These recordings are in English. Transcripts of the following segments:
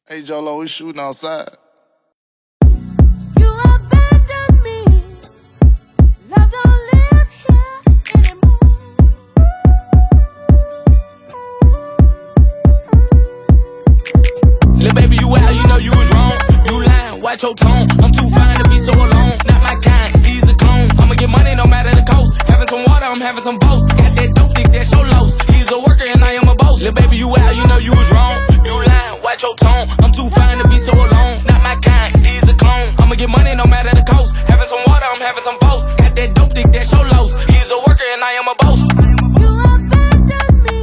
Hey, Jolo, we shooting outside. You abandoned me. Love don't live here anymore. Lil' baby, you out, you know you was wrong. You lying, watch your tone. I'm too fine to be so alone. Not my kind, he's a clone. I'ma get money no matter the cost. Having some water, I'm having some boats. Got that dope, think that's your loss. He's a worker and I am a boss. Lil' baby, you out, you know you was wrong. You lying, watch your tone. I'm too fine to be so alone. Not my kind, he's a clone. I'ma get money no matter the cost. Having some water, I'm having some boats. Got that dope, think that's your loss. He's a worker and I am a boss. You abandoned me.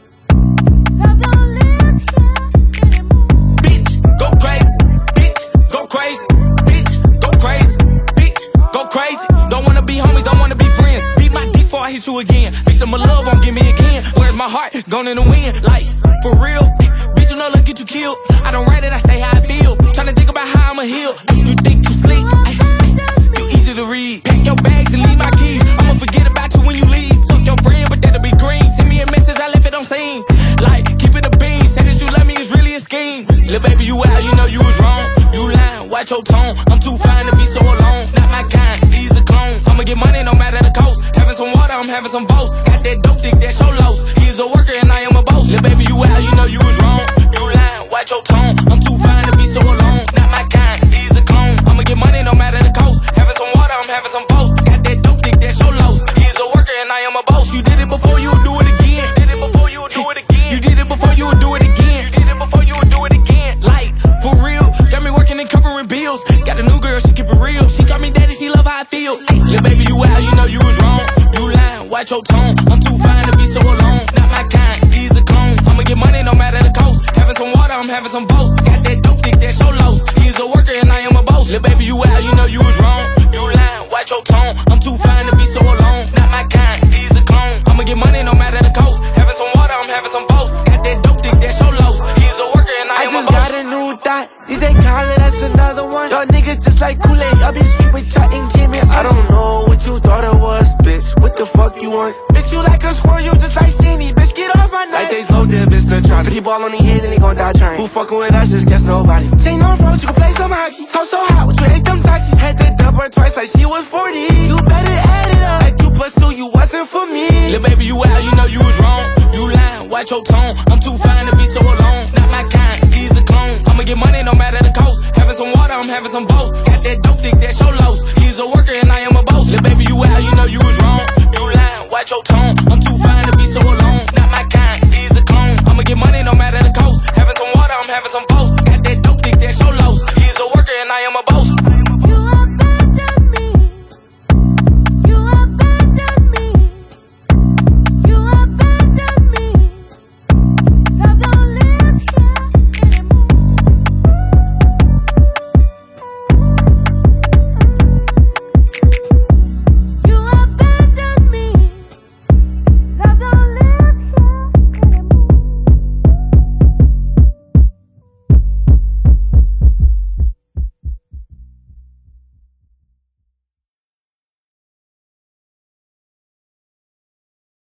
Love don't live here anymore. Bitch, go crazy. Bitch, go crazy. Bitch, go crazy. Bitch, go crazy. Don't wanna be homies, don't wanna be friends. Beat my dick before I hit you again. Victim of love won't give me again. Where's my heart? Gone in the wind. Like, for real? Bitch, you know, let's get you killed. I don't write it, I say how I feel. Tryna think about how I'ma heal. You think you sleep? You easy to read. Pack your bags and leave my keys. I'ma forget about you when you leave. Fuck your friend, but that'll be green. Send me a message, I left it on scene. Like, keep it a beam. Say that you love me, it's really a scheme. Lil' baby, you out, you know you was wrong. You lying, watch your tone. I'm too fine to be so alone. Not my kind, he's a clone. I'ma get money no matter the cost. Having some water, I'm having some boats. Got that dope, think that's your loss. He's a worker and I am a boss. Lil' baby, you out, you know you was wrong. You lying, watch your tone. I'm too fine to be so alone. Not my kind, he's a clone. I'ma get money no matter the cost. Having some water, I'm having some boats. Got that dope, think that's your loss. He's a worker and I am a boss. You did it before, you would do it again. Did it before, you would do it again. You did it before, you would do it again. You did it before, you would do it again. Like, for real, got me working and covering bills. Got a new girl, she keep it real. She call me daddy, she love how I feel. Ay, lil' baby, you out, you know you was wrong. You lying, watch your tone. I'm too fine to be so alone. Not my kind, he's a clone. I'ma get money no matter the cost. Having some water, I'm having some boats. Got that dope, think that's your loss. He's a worker and I am a boss. Lil' baby, you out, you know you was wrong. You lying, watch your tone. I'm too fine to be so alone. Not my kind, he's a clone. I'ma get money no matter the cost. Having some water, I'm having some boats. Got that dope, think that's your loss. He's a worker and I am a boss. I just got a new thought. DJ Khaled, that's another one. Y'all niggas just like Kool-Aid. Y'all be sweet with y'all and Jimmy. I don't know what you thought it was, bitch. What the fuck you want? Bitch, you like a squirrel, you just like Sheeny. Bitch, get off my neck. Like they slow dip, bitch, the trying. 50 ball on the head and they gon' die trying. Who fucking with us, just guess nobody. Chain on front, you can play some hockey. So hot, what you ate them Takis. Had to dump her twice like she was 40. You better add it up. Like 2 + 2, you wasn't for me. Lil' baby, you out, you know you was wrong. You lying, watch your tone. I'm too fine to be so alone. Not my kind, he's a clone. I'ma get money no matter the cost. Having some water, I'm having some boats. Got that dope, think that's your loss. He's a worker and I am a boss. Lil' baby, you out, you know you was wrong. You lying, watch your tone. I'm too fine to be so alone. Not my kind, he's a clone. I'ma get money no matter the cost. Having some water, I'm having some boats. Got that dope, think that's your loss. He's a worker and I am a boss.